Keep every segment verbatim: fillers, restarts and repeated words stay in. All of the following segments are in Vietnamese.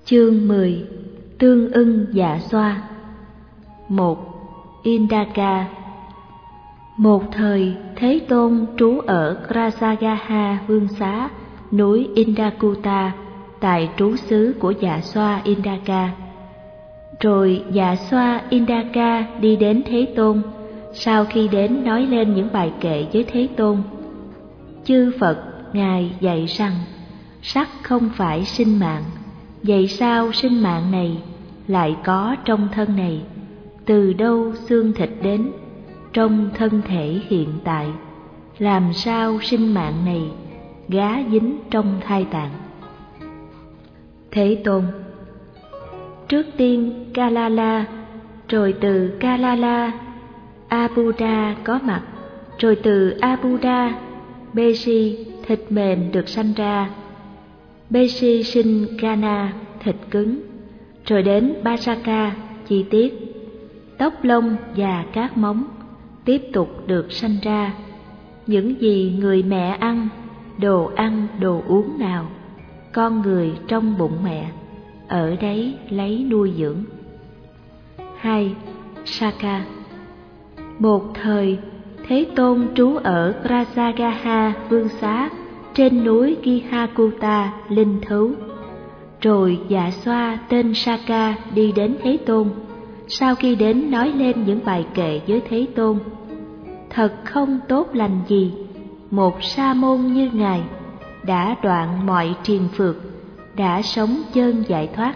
Chương mười. Tương ưng dạ xoa. Một. Indaka. Một thời, Thế Tôn trú ở Grasagaha Vương Xá, núi Indakuta, tại trú xứ của dạ xoa Indaka. Rồi dạ xoa Indaka đi đến Thế Tôn, sau khi đến nói lên những bài kệ với Thế Tôn. Chư Phật, Ngài dạy rằng, sắc không phải sinh mạng, vậy sao sinh mạng này lại có trong thân này? Từ đâu xương thịt đến, trong thân thể hiện tại, làm sao sinh mạng này gá dính trong thai tạng? Thế Tôn: Trước tiên Kalala, rồi từ Kalala Abuda có mặt, rồi từ Abuda Besi thịt mềm được sanh ra. Besi sinh Kana thịt cứng, rồi đến Basaka chi tiết, tóc lông và các móng tiếp tục được sanh ra. Những gì người mẹ ăn, đồ ăn đồ uống nào, con người trong bụng mẹ ở đấy lấy nuôi dưỡng. Hai. Saka. Một thời, Thế Tôn trú ở Grasagaha Vương Xá trên núi Gihakuta linh thú. Rồi dạ xoa tên Saka đi đến Thế Tôn, sau khi đến nói lên những bài kệ với Thế Tôn. Thật không tốt lành gì, một sa môn như Ngài đã đoạn mọi triền phược, đã sống chân giải thoát,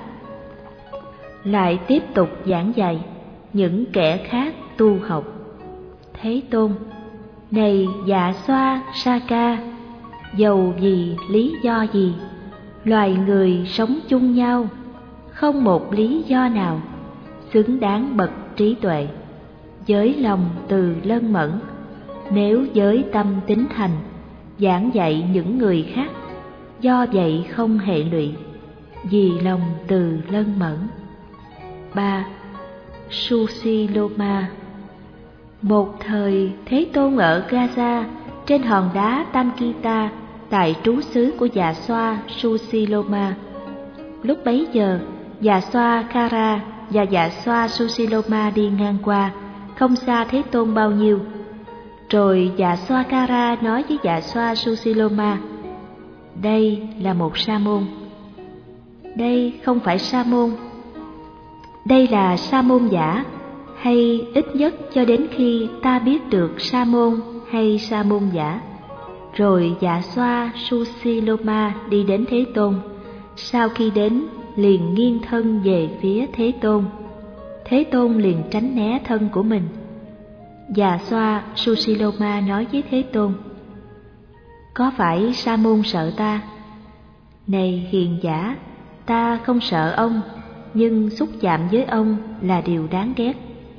lại tiếp tục giảng dạy những kẻ khác tu học. Thế Tôn: Này dạ xoa Saka, dầu vì lý do gì, loài người sống chung nhau, không một lý do nào xứng đáng bậc trí tuệ, với lòng từ lân mẫn, nếu với tâm tín thành giảng dạy những người khác, do vậy không hệ lụy, vì lòng từ lân mẫn. Ba. Susiloma. Một thời, Thế Tôn ở Gaza trên hòn đá Tankita, tại trú xứ của dạ xoa Susiloma. Lúc bấy giờ, dạ xoa Kara và dạ xoa Susiloma đi ngang qua, không xa Thế Tôn bao nhiêu. Rồi dạ xoa Kara nói với dạ xoa Susiloma: Đây là một sa môn. Đây không phải sa môn, đây là sa môn giả, hay ít nhất cho đến khi ta biết được sa môn hay sa môn giả. Rồi dạ xoa Susiloma đi đến Thế Tôn, sau khi đến liền nghiêng thân về phía Thế Tôn. Thế Tôn liền tránh né thân của mình. Dạ xoa Susiloma nói với Thế Tôn: Có phải sa môn sợ ta? Này hiền giả, ta không sợ ông, nhưng xúc chạm với ông là điều đáng ghét.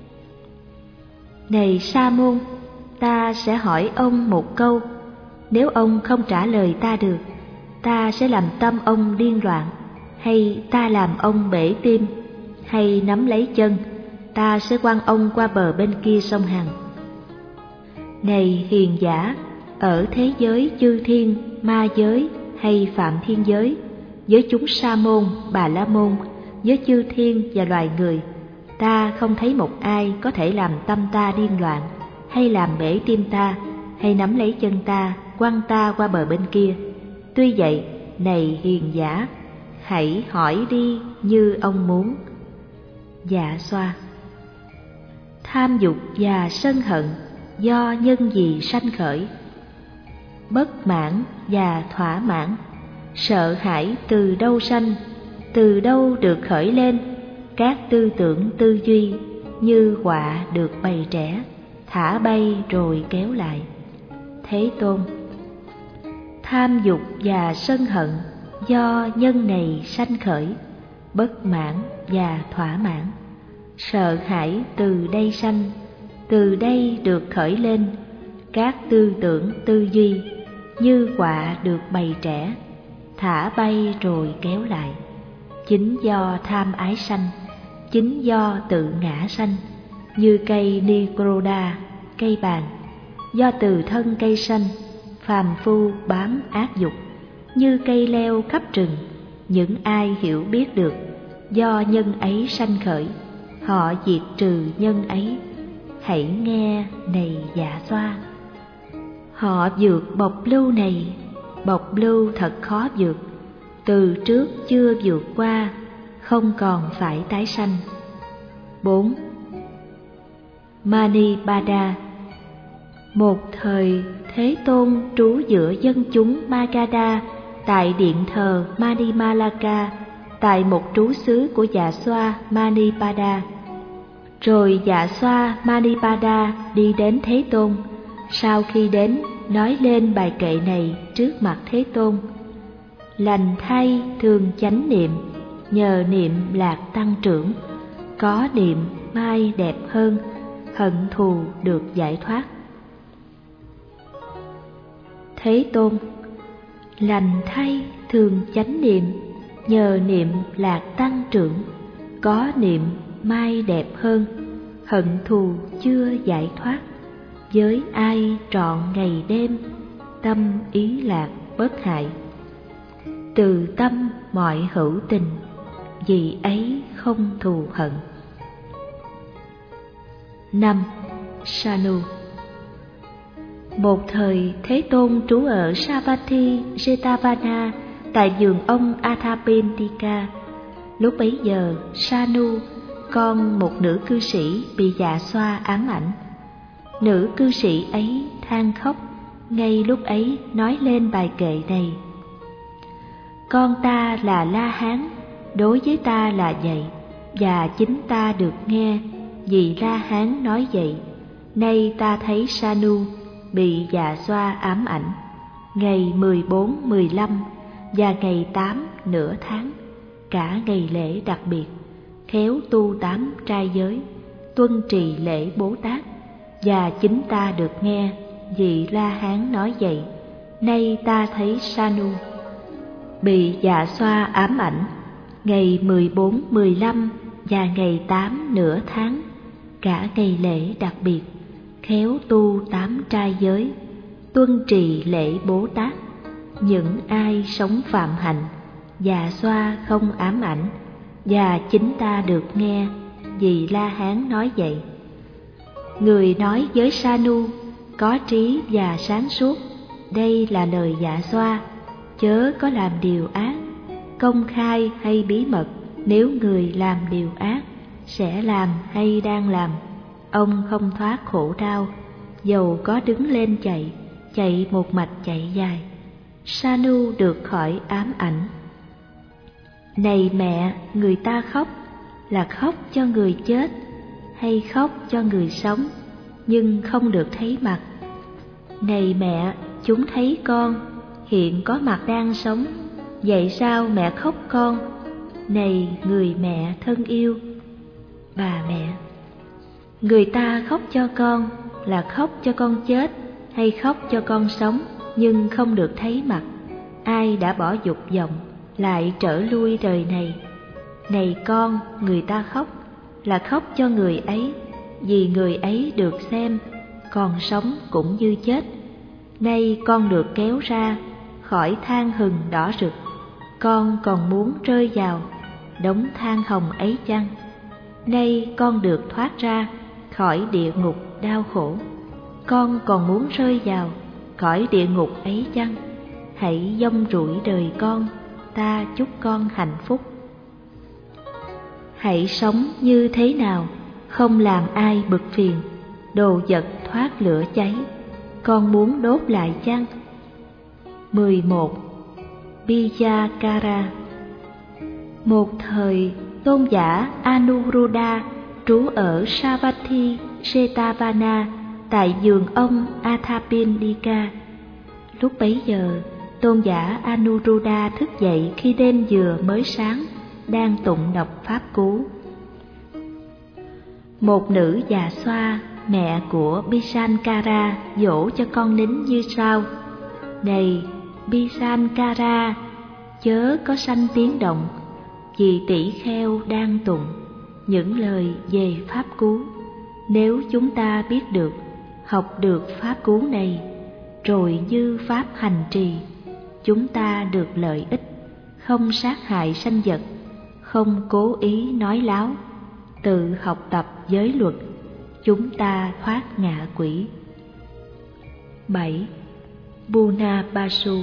Này sa môn, ta sẽ hỏi ông một câu, nếu ông không trả lời ta được, ta sẽ làm tâm ông điên loạn, hay ta làm ông bể tim, hay nắm lấy chân, ta sẽ quăng ông qua bờ bên kia sông Hằng. Này hiền giả, ở thế giới chư thiên, ma giới hay phạm thiên giới, với chúng sa môn, bà la môn, với chư thiên và loài người, ta không thấy một ai có thể làm tâm ta điên loạn, hay làm bể tim ta, hay nắm lấy chân ta, quăng ta qua bờ bên kia. Tuy vậy, này hiền giả, hãy hỏi đi như ông muốn. Dạ xoa. Tham dục và sân hận do nhân gì sanh khởi? Bất mãn và thỏa mãn, sợ hãi từ đâu sanh, từ đâu được khởi lên? Các tư tưởng tư duy như quạ được bầy trẻ, thả bay rồi kéo lại. Thế Tôn: Tham dục và sân hận do nhân này sanh khởi, bất mãn và thỏa mãn, sợ hãi từ đây sanh, từ đây được khởi lên. Các tư tưởng tư duy như quạ được bầy trẻ, thả bay rồi kéo lại. Chính do tham ái sanh, chính do tự ngã sanh, như cây Nikroda, cây bàn, do từ thân cây sanh, phàm phu bám ác dục, như cây leo khắp rừng, những ai hiểu biết được, do nhân ấy sanh khởi, họ diệt trừ nhân ấy. Hãy nghe này Dạ Xoa. Họ vượt bộc lưu này, bộc lưu thật khó vượt, từ trước chưa vượt qua, không còn phải tái sanh. Bốn. Manipada. Một thời Thế Tôn trú giữa dân chúng Magadha tại điện thờ Manimalaka, tại một trú xứ của Dạ Xoa Manipada. Rồi Dạ Xoa Manipada đi đến Thế Tôn. Sau khi đến, nói lên bài kệ này trước mặt Thế Tôn: lành thay thường chánh niệm, nhờ niệm lạc tăng trưởng, có niệm mai đẹp hơn, hận thù được giải thoát. Thế Tôn: lành thay thường chánh niệm, nhờ niệm lạc tăng trưởng, có niệm mai đẹp hơn, hận thù chưa giải thoát. Với ai trọn ngày đêm, tâm ý lạc bất hại, từ tâm mọi hữu tình, vì ấy không thù hận. Năm. Sanu. Một thời Thế Tôn trú ở Savatthi Jetavana tại vườn ông Athapindika. Lúc bấy giờ Sanu, con một nữ cư sĩ, bị Dạ Xoa ám ảnh. Nữ cư sĩ ấy than khóc, ngay lúc ấy nói lên bài kệ này: con ta là La Hán, đối với ta là vậy, và chính ta được nghe vì La Hán nói vậy. Nay ta thấy Sanu bị Dạ Xoa ám ảnh, ngày mười bốn, mười lăm và ngày tám nửa tháng, cả ngày lễ đặc biệt, khéo tu tám trai giới, tuân trì lễ Bố Tát, và chính ta được nghe vị La Hán nói vậy. Nay ta thấy Sanu bị Dạ Xoa ám ảnh, ngày mười bốn, mười lăm và ngày tám nửa tháng, cả ngày lễ đặc biệt, khéo tu tám trai giới, tuân trì lễ Bố Tát. Những ai sống phạm hạnh, Dạ Xoa không ám ảnh, và chính ta được nghe vì La Hán nói vậy. Người nói với Sanu có trí và sáng suốt, đây là lời Dạ Xoa, chớ có làm điều ác, công khai hay bí mật. Nếu người làm điều ác, sẽ làm hay đang làm, ông không thoát khổ đau, dầu có đứng lên chạy, chạy một mạch chạy dài. Sanu được khỏi ám ảnh. Này mẹ, người ta khóc là khóc cho người chết hay khóc cho người sống, nhưng không được thấy mặt. Này mẹ, chúng thấy con hiện có mặt đang sống, vậy sao mẹ khóc con? Này người mẹ thân yêu, bà mẹ, người ta khóc cho con là khóc cho con chết hay khóc cho con sống, nhưng không được thấy mặt. Ai đã bỏ dục vọng lại trở lui đời này. Này con, người ta khóc là khóc cho người ấy, vì người ấy được xem, còn sống cũng như chết. Nay con được kéo ra khỏi than hừng đỏ rực, con còn muốn rơi vào đống than hồng ấy chăng? Nay con được thoát ra khỏi địa ngục đau khổ, con còn muốn rơi vào khỏi địa ngục ấy chăng? Hãy dông rủi đời con, ta chúc con hạnh phúc. Hãy sống như thế nào, không làm ai bực phiền. Đồ vật thoát lửa cháy, con muốn đốt lại chăng? Mười một. Bijakara. Một thời tôn giả Anuruddha trú ở Savatthi Jetavana tại vườn ông Athapindika. Lúc bấy giờ tôn giả Anuruddha thức dậy khi đêm vừa mới sáng, đang tụng đọc pháp cú. Một nữ già xoa, mẹ của Bisankara, dỗ cho con nín như sau: Này Bisankara, chớ có sanh tiếng động, vì tỷ kheo đang tụng những lời về pháp cú. Nếu chúng ta biết được, học được pháp cú này, rồi như pháp hành trì, chúng ta được lợi ích, không sát hại sanh vật, không cố ý nói láo, tự học tập giới luật, chúng ta thoát ngạ quỷ. bảy. Bunabasu.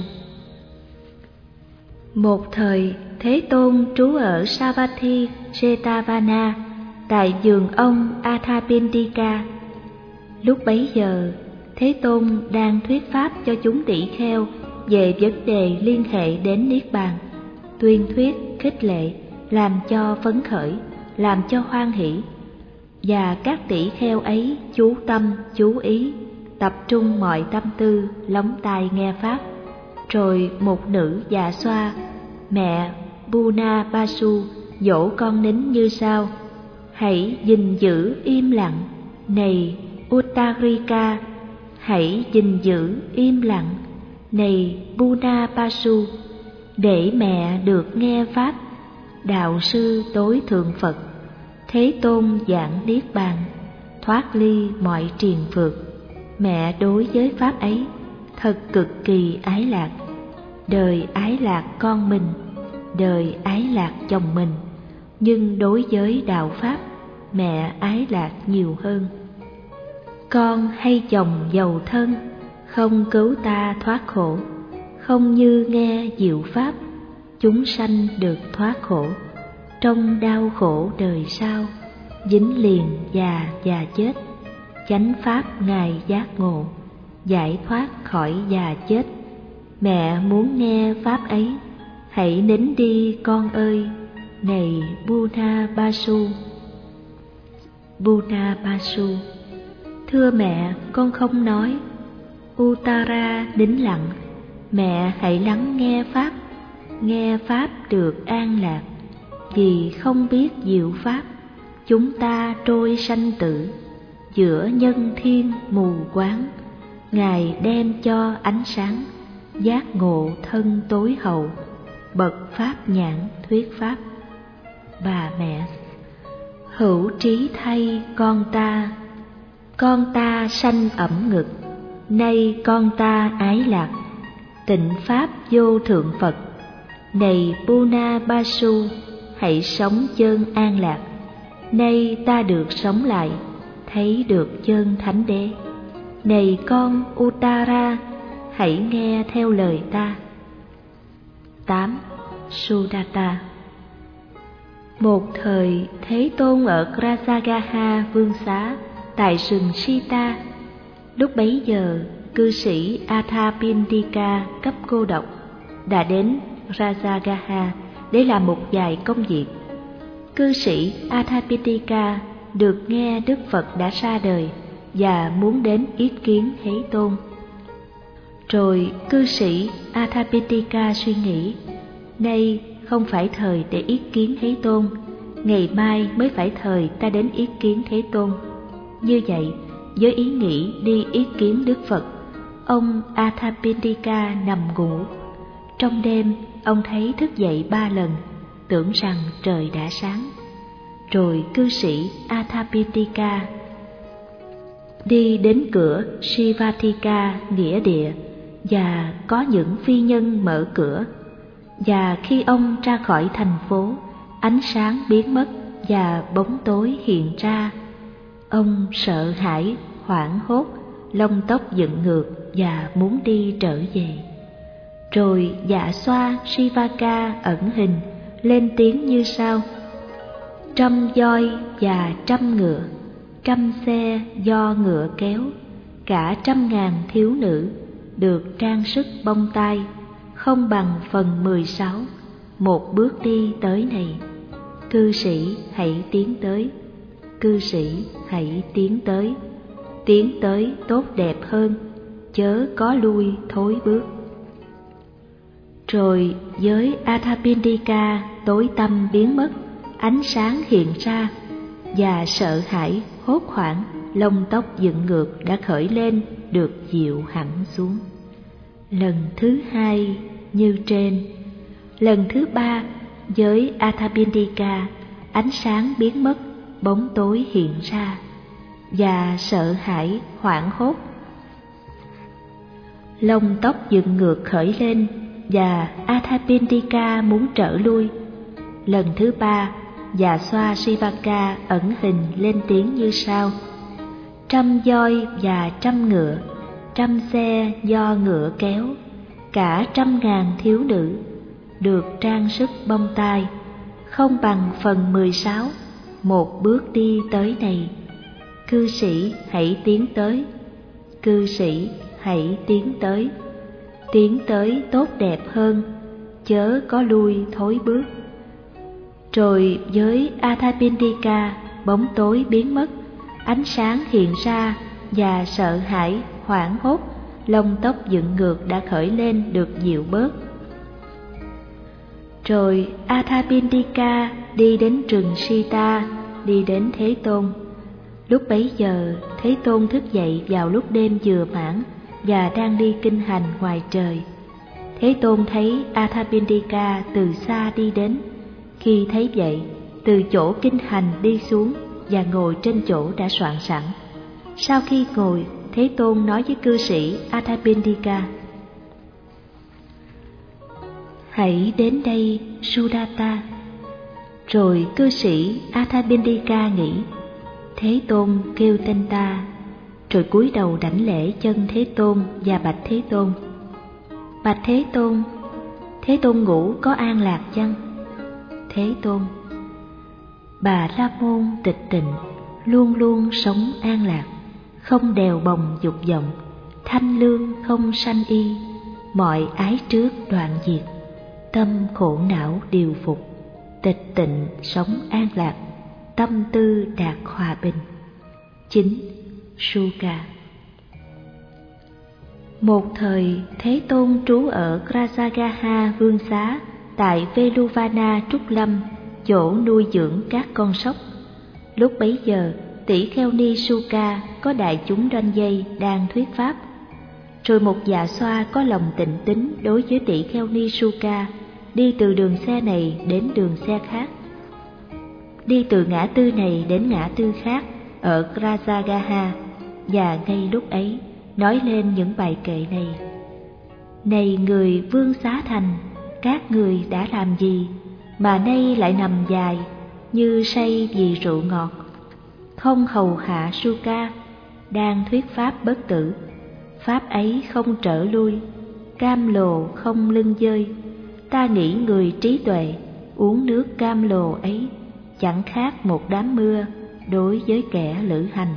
Một thời, Thế Tôn trú ở Savatthi Jetavana tại vườn ông Athapindika. Lúc bấy giờ, Thế Tôn đang thuyết pháp cho chúng tỷ kheo về vấn đề liên hệ đến Niết Bàn, tuyên thuyết khích lệ, làm cho phấn khởi, làm cho hoan hỷ. Và các tỷ kheo ấy chú tâm, chú ý, tập trung mọi tâm tư, lóng tai nghe pháp. Rồi một nữ già xoa, mẹ Bunabasu, dỗ con nín như sau: hãy gìn giữ im lặng, này Uttarika, hãy gìn giữ im lặng, này Bunabasu, để mẹ được nghe pháp. Đạo sư tối thượng Phật, Thế Tôn giảng Niết Bàn, thoát ly mọi triền phược. Mẹ đối với pháp ấy thật cực kỳ ái lạc. Đời ái lạc con mình, đời ái lạc chồng mình, nhưng đối với đạo pháp, mẹ ái lạc nhiều hơn. Con hay chồng giàu thân, không cứu ta thoát khổ, không như nghe diệu pháp, chúng sanh được thoát khổ. Trong đau khổ đời sau, dính liền già già chết, chánh pháp ngài giác ngộ, giải thoát khỏi già chết. Mẹ muốn nghe pháp ấy, hãy nín đi con ơi, này Bunabasu. Bunabasu: thưa mẹ, con không nói. Uttara nín lặng: mẹ hãy lắng nghe pháp, nghe pháp được an lạc. Vì không biết diệu pháp, chúng ta trôi sanh tử, giữa nhân thiên mù quáng. Ngài đem cho ánh sáng, giác ngộ thân tối hậu, bậc pháp nhãn thuyết pháp. Bà mẹ: hữu trí thay con ta, con ta sanh ẩm ngực, nay con ta ái lạc, tịnh pháp vô thượng Phật. Này Bunabasu, hãy sống chân an lạc. Nay ta được sống lại, thấy được chân thánh đế. Này con Uttara, hãy nghe theo lời ta. tám. Sudatta. Một thời, Thế Tôn ở Grasagaha vương xá tại rừng Sita. Lúc bấy giờ, cư sĩ Athapindika cấp cô độc đã đến Grasagaha để làm một vài công việc. Cư sĩ Athapindika được nghe Đức Phật đã ra đời và muốn đến yết kiến Thế Tôn. Rồi cư sĩ Athapindika suy nghĩ, nay không phải thời để yết kiến Thế Tôn, ngày mai mới phải thời ta đến yết kiến Thế Tôn. Như vậy, với ý nghĩ đi yết kiến Đức Phật, ông Athapindika nằm ngủ. Trong đêm, ông thấy thức dậy ba lần, tưởng rằng trời đã sáng. Rồi cư sĩ Athapindika đi đến cửa Sivathika nghĩa địa, và có những phi nhân mở cửa. Và khi ông ra khỏi thành phố, ánh sáng biến mất và bóng tối hiện ra. Ông sợ hãi, hoảng hốt, lông tóc dựng ngược và muốn đi trở về. Rồi dạ xoa Sivaka ẩn hình lên tiếng như sau: trăm voi và trăm ngựa, trăm xe do ngựa kéo, cả trăm ngàn thiếu nữ được trang sức bông tai, không bằng phần mười sáu, một bước đi tới này. Cư sĩ hãy tiến tới, cư sĩ hãy tiến tới, tiến tới tốt đẹp hơn, chớ có lui thối bước. Rồi với Athapindika tối tăm biến mất, ánh sáng hiện ra, và sợ hãi, hốt hoảng, lông tóc dựng ngược đã khởi lên, được dịu hẳn xuống. Lần thứ hai như trên. Lần thứ ba với Athapindika, ánh sáng biến mất, bóng tối hiện ra, và sợ hãi, hoảng hốt, lông tóc dựng ngược khởi lên, và Athapindika muốn trở lui. Lần thứ ba, Dạ Xoa Sivaka ẩn hình lên tiếng như sau: trăm voi và trăm ngựa, trăm xe do ngựa kéo, cả trăm ngàn thiếu nữ được trang sức bông tai, không bằng phần mười sáu một bước đi tới này. Cư sĩ hãy tiến tới, cư sĩ hãy tiến tới, tiến tới tốt đẹp hơn, chớ có lui thối bước. Rồi với Athapindika, bóng tối biến mất, ánh sáng hiện ra và sợ hãi, hoảng hốt, lông tóc dựng ngược đã khởi lên được dịu bớt. Rồi Athapindika đi đến rừng Sita, đi đến Thế Tôn. Lúc bấy giờ, Thế Tôn thức dậy vào lúc đêm vừa mãn và đang đi kinh hành ngoài trời. Thế Tôn thấy Athapindika từ xa đi đến. Khi thấy vậy, từ chỗ kinh hành đi xuống và ngồi trên chỗ đã soạn sẵn. Sau khi ngồi, Thế Tôn nói với cư sĩ Athapindika: hãy đến đây, Sudatta. Rồi cư sĩ Athapindika nghĩ: Thế Tôn kêu tên ta. Rồi cúi đầu đảnh lễ chân Thế Tôn và bạch Thế Tôn: bạch Thế Tôn, Thế Tôn ngủ có an lạc chăng? Thế Tôn: Bà La Môn tịch tịnh, luôn luôn sống an lạc, không đèo bồng dục vọng, thanh lương không sanh y, mọi ái trước đoạn diệt, tâm khổ não điều phục, tịch tịnh sống an lạc, tâm tư đạt hòa bình. Chính Suka. Một thời, Thế Tôn trú ở Grajagaha Vương Xá tại Veluvana Trúc Lâm, chỗ nuôi dưỡng các con sóc. Lúc bấy giờ, tỷ kheo ni Suka có đại chúng đoanh dây đang thuyết pháp. Rồi một dạ xoa có lòng tịnh tín đối với tỷ kheo ni Suka đi từ đường xe này đến đường xe khác, đi từ ngã tư này đến ngã tư khác ở Grajagaha, và ngay lúc ấy nói lên những bài kệ này: này người Vương Xá Thành, các người đã làm gì mà nay lại nằm dài như say vì rượu ngọt, không hầu hạ Suka đang thuyết pháp bất tử, pháp ấy không trở lui, cam lồ không lưng dơi. Ta nghĩ người trí tuệ uống nước cam lồ ấy chẳng khác một đám mưa đối với kẻ lữ hành.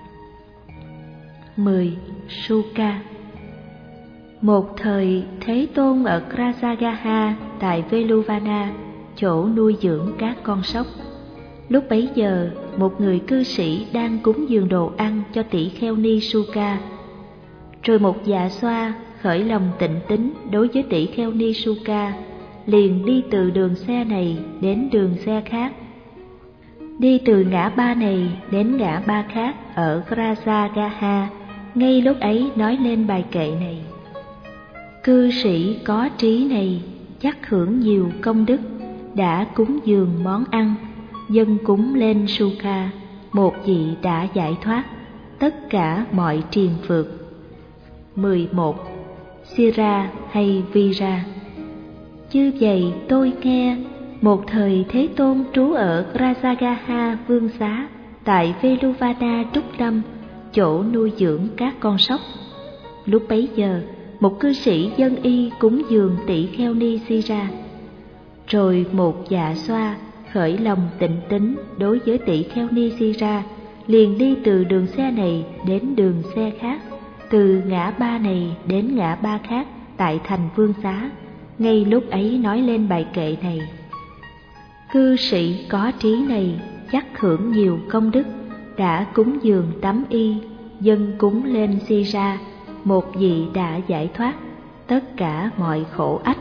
Mười. Suka. Một thời, Thế Tôn ở Grajagaha tại Veluvana, chỗ nuôi dưỡng các con sóc. Lúc bấy giờ, một người cư sĩ đang cúng dường đồ ăn cho tỷ kheo ni Suka. Rồi một dạ xoa khởi lòng tịnh tín đối với tỷ kheo ni Suka, liền đi từ đường xe này đến đường xe khác, đi từ ngã ba này đến ngã ba khác ở Grajagaha. Ngay lúc ấy nói lên bài kệ này: cư sĩ có trí này chắc hưởng nhiều công đức, đã cúng dường món ăn, dâng cúng lên Suka, một vị đã giải thoát tất cả mọi triền phược. Mười một. Sira hay Vira. Như vậy tôi nghe, một thời Thế Tôn trú ở Grajagaha Vương Xá tại Veluvana Trúc Lâm, chỗ nuôi dưỡng các con sóc. Lúc bấy giờ, một cư sĩ dân y cúng dường tỷ kheo ni Sira. Rồi một dạ xoa khởi lòng tịnh tín đối với tỷ kheo ni Sira, liền đi từ đường xe này đến đường xe khác, từ ngã ba này đến ngã ba khác tại thành Vương Xá. Ngay lúc ấy nói lên bài kệ này: cư sĩ có trí này chắc hưởng nhiều công đức, đã cúng dường tắm y, dâng cúng lên Sira, một vị đã giải thoát tất cả mọi khổ ách.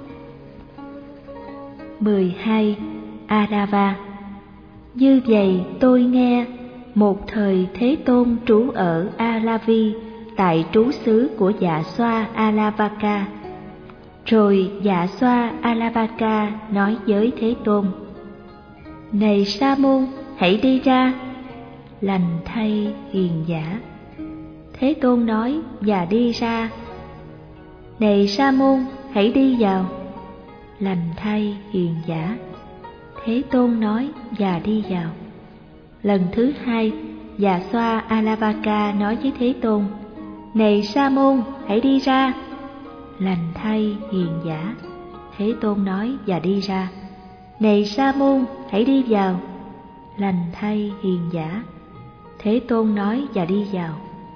Mười hai. Adava. Như vậy tôi nghe, một thời Thế Tôn trú ở Alavi tại trú xứ của dạ xoa Alavaka. Rồi dạ xoa Alavaka nói với Thế Tôn: này Sa môn, hãy đi ra. Lành thay hiền giả. Thế Tôn nói và đi ra. Này Sa môn, hãy đi vào. Lành thay hiền giả. Thế Tôn nói và đi vào. Lần thứ hai, Dạ Xoa Alavaka nói với Thế Tôn: Này Sa môn, hãy đi ra. Lành thay hiền giả. Thế Tôn nói và đi ra. Này Sa môn, hãy đi vào. Lành thay hiền giả. Thế Tôn nói và đi vào.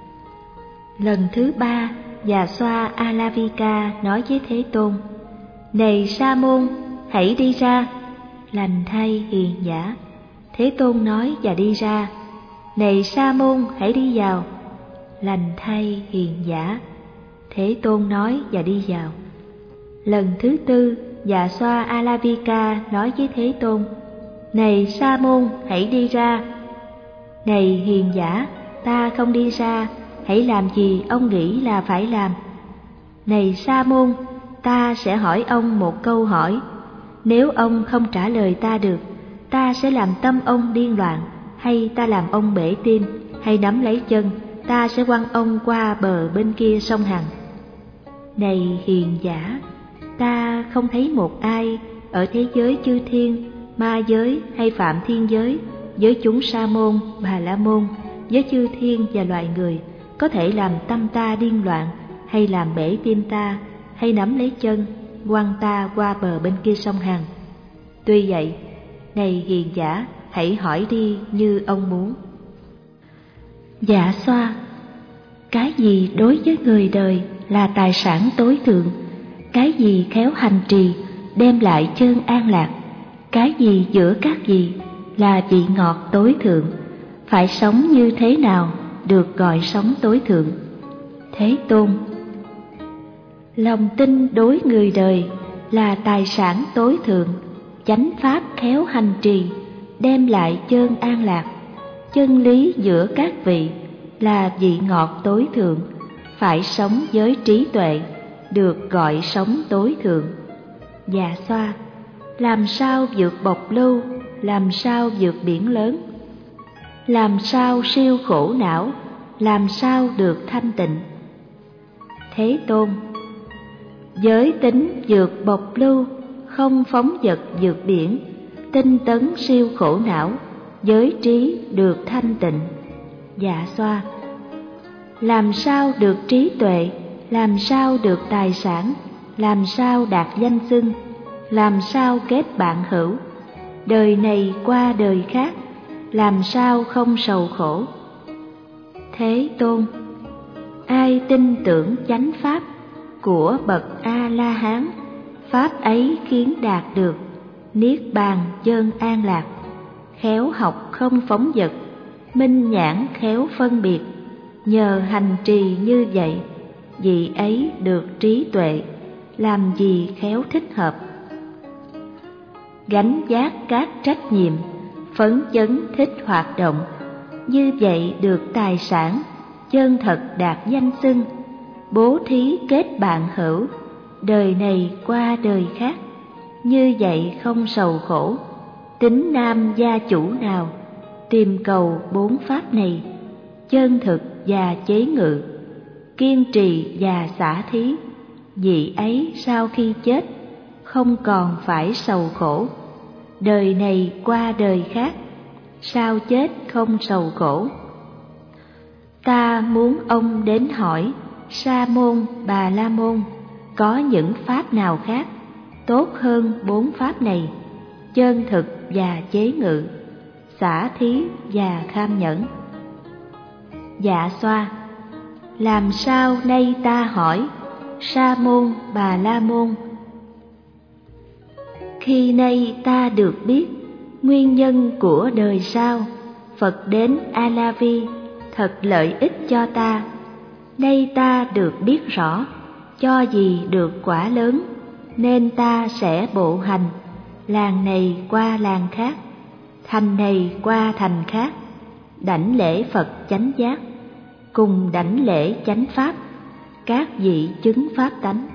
Lần thứ ba, Dạ Xoa Alavika nói với Thế Tôn: Này Sa môn, hãy đi ra. Lành thay hiền giả. Thế Tôn nói và đi ra. Này Sa môn, hãy đi vào. Lành thay hiền giả. Thế Tôn nói và đi vào. Lần thứ tư, Dạ Xoa Alavika nói với Thế Tôn: Này Sa môn, hãy đi ra. Này hiền giả, ta không đi ra, hãy làm gì ông nghĩ là phải làm. Này Sa môn, ta sẽ hỏi ông một câu hỏi. Nếu ông không trả lời ta được, ta sẽ làm tâm ông điên loạn, hay ta làm ông bể tim, hay nắm lấy chân, ta sẽ quăng ông qua bờ bên kia sông Hằng. Này hiền giả, ta không thấy một ai ở thế giới chư thiên, ma giới hay phạm thiên giới, với chúng Sa môn, Bà La môn, với chư thiên và loài người, có thể làm tâm ta điên loạn, hay làm bể tim ta, hay nắm lấy chân, quăng ta qua bờ bên kia sông Hằng. Tuy vậy, này hiền giả, hãy hỏi đi như ông muốn. Dạ Xoa, cái gì đối với người đời là tài sản tối thượng? Cái gì khéo hành trì đem lại chơn an lạc? Cái gì giữa các gì là vị ngọt tối thượng? Phải sống như thế nào được gọi sống tối thượng? Thế Tôn: Lòng tin đối người đời là tài sản tối thượng, chánh pháp khéo hành trì đem lại chơn an lạc. Chân lý giữa các vị là vị ngọt tối thượng, phải sống với trí tuệ được gọi sống tối thượng. Dạ Xoa, làm sao vượt bộc lưu, làm sao vượt biển lớn? Làm sao siêu khổ não, làm sao được thanh tịnh? Thế Tôn: Giới tính vượt bộc lưu, không phóng vật vượt biển, tinh tấn siêu khổ não, giới trí được thanh tịnh. Dạ Xoa, làm sao được trí tuệ, làm sao được tài sản, làm sao đạt danh xưng, làm sao kết bạn hữu, đời này qua đời khác, làm sao không sầu khổ? Thế Tôn: Ai tin tưởng chánh pháp của bậc A-la-hán, pháp ấy khiến đạt được niết bàn chơn an lạc. Khéo học không phóng dật, minh nhãn khéo phân biệt, nhờ hành trì như vậy, vị ấy được trí tuệ, làm gì khéo thích hợp. Gánh vác các trách nhiệm, phấn chấn thích hoạt động, như vậy được tài sản, chân thật đạt danh xưng, bố thí kết bạn hữu, đời này qua đời khác, như vậy không sầu khổ. Tính nam gia chủ nào, tìm cầu bốn pháp này, chân thực và chế ngự, kiên trì và xả thí, vị ấy sau khi chết không còn phải sầu khổ, đời này qua đời khác, sau chết không sầu khổ. Ta muốn ông đến hỏi Sa môn, Bà La môn, có những pháp nào khác tốt hơn bốn pháp này, chân thực và chế ngự, xả thí và kham nhẫn? Dạ Xoa, làm sao nay ta hỏi Sa môn, Bà La môn? Khi nay ta được biết nguyên nhân của đời sau, Phật đến A-la-vi thật lợi ích cho ta. Nay ta được biết rõ, cho gì được quả lớn, nên ta sẽ bộ hành, làng này qua làng khác, thành này qua thành khác, đảnh lễ Phật chánh giác, cùng đảnh lễ chánh pháp, các vị chứng pháp tánh.